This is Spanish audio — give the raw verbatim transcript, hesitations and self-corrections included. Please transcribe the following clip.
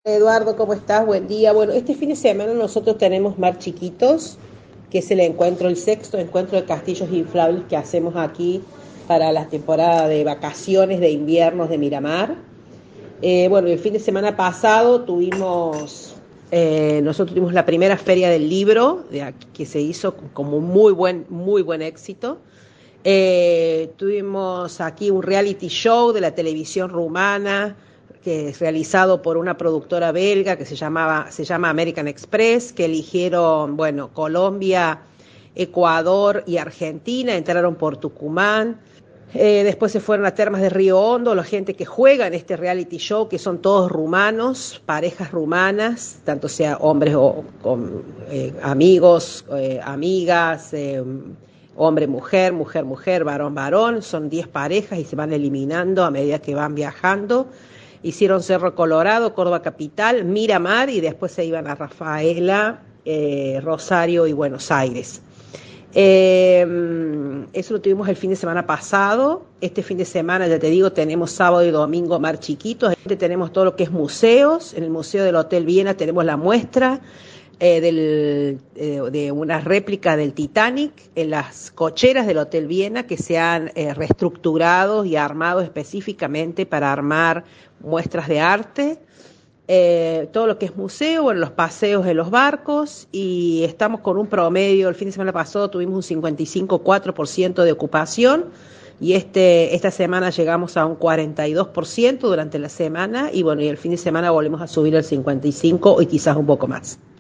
Eduardo, ¿cómo estás? Buen día. Bueno, este fin de semana nosotros tenemos Mar Chiquitos, que es el encuentro, el sexto encuentro de castillos inflables que hacemos aquí para la temporada de vacaciones de inviernos de Miramar. Eh, bueno, el fin de semana pasado tuvimos, eh, nosotros tuvimos la primera feria del libro, de aquí, que se hizo como muy buen, muy buen éxito. Eh, tuvimos aquí un reality show de la televisión rumana, que es realizado por una productora belga que se llamaba, se llama American Express, que eligieron, bueno, Colombia, Ecuador y Argentina, entraron por Tucumán. Eh, después se fueron a Termas de Río Hondo, la gente que juega en este reality show, que son todos rumanos, parejas rumanas, tanto sea hombres o con, eh, amigos, eh, amigas, eh, hombre, mujer, mujer, mujer, varón, varón, son diez parejas y se van eliminando a medida que van viajando. Hicieron Cerro Colorado, Córdoba Capital, Miramar y después se iban a Rafaela, eh, Rosario y Buenos Aires. Eh, eso lo tuvimos el fin de semana pasado. Este fin de semana, ya te digo, tenemos sábado y domingo Mar Chiquitos. Tenemos todo lo que es museos. En el Museo del Hotel Viena tenemos la muestra eh, del, eh, de una réplica del Titanic en las cocheras del Hotel Viena, que se han eh, reestructurado y armado específicamente para armar muestras de arte. Eh, todo lo que es museo, bueno, los paseos en los barcos, y estamos con un promedio. El fin de semana pasado tuvimos un cincuenta y cinco coma cuatro por ciento de ocupación y este, esta semana llegamos a un cuarenta y dos por ciento durante la semana, y bueno, y el fin de semana volvemos a subir el cincuenta y cinco por ciento y quizás un poco más.